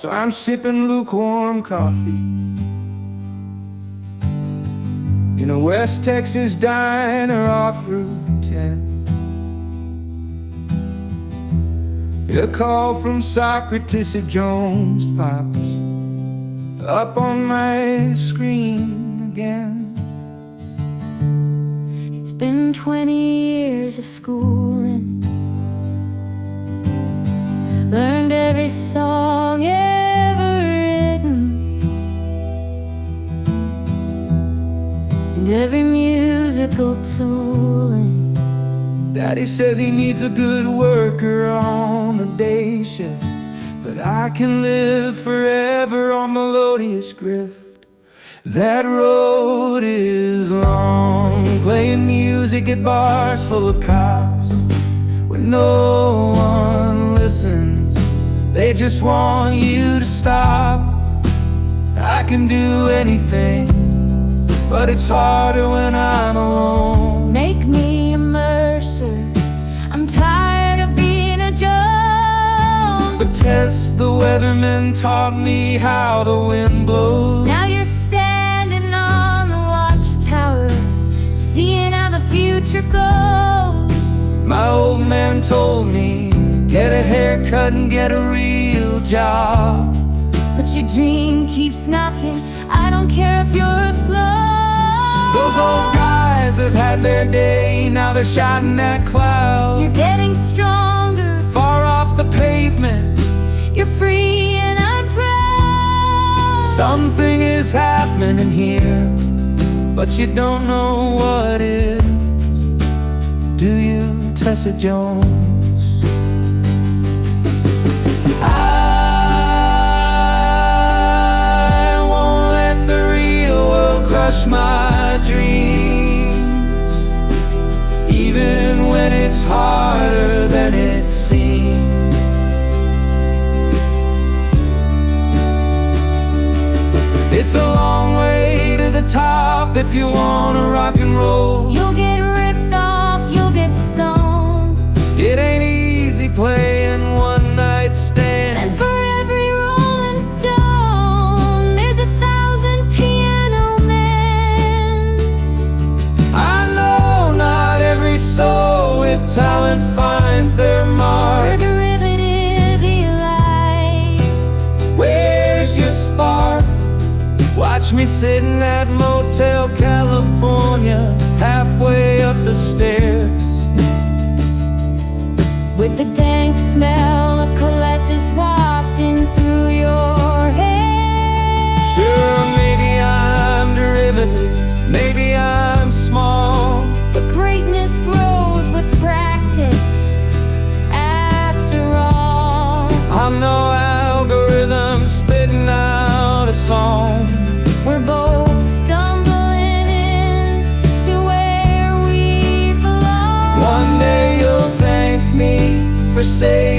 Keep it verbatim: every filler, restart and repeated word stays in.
so I'm sipping lukewarm coffee in a West Texas diner off Route ten. A call from Socrates at Jones pops up on my screen again. It's been twenty years of schooling, learned every song ever written, and every musical tooling. Daddy says he needs a good worker on the day shift, but I can live forever on melodious grift. That road is long, playing music at bars full of cops, where no one listens, they just want you to stop. I can do anything, but it's harder when I'm alone. Make me a Mercer, I'm tired of being a Jones. But Tess, the weatherman, taught me how the wind blows. Now you're standing on the watchtower, seeing how the future goes. My old man told me, get a haircut and get a real job. But your dream keeps knocking, I don't care if you're slow. Those old guys have had their day, now they're shouting at clouds. You're getting stronger, far off the pavement, you're free and I'm proud. Something is happening here, but you don't know what is. Do you, Tessa Jones? I won't let the real world crush my dreams, even when it's harder than it seems. It's a long way to the top if you wanna rock and roll. You'll get ripped off, you'll get stoned. It ain't easy playing one night stand. And for every rolling stone, there's a thousand piano men. I know not every soul with talent finds their mark. For derivative light, Where's your spark? Watch me sitting at Motel California, halfway up the stairs, with the dank smell of collectors wafting through your hair. Sure, maybe I'm derivative, maybe I'm small, but greatness grows with practice, after all. I'm no algorithm spitting out a song. We're both stumbling in to where we belong. One day you'll thank me for saying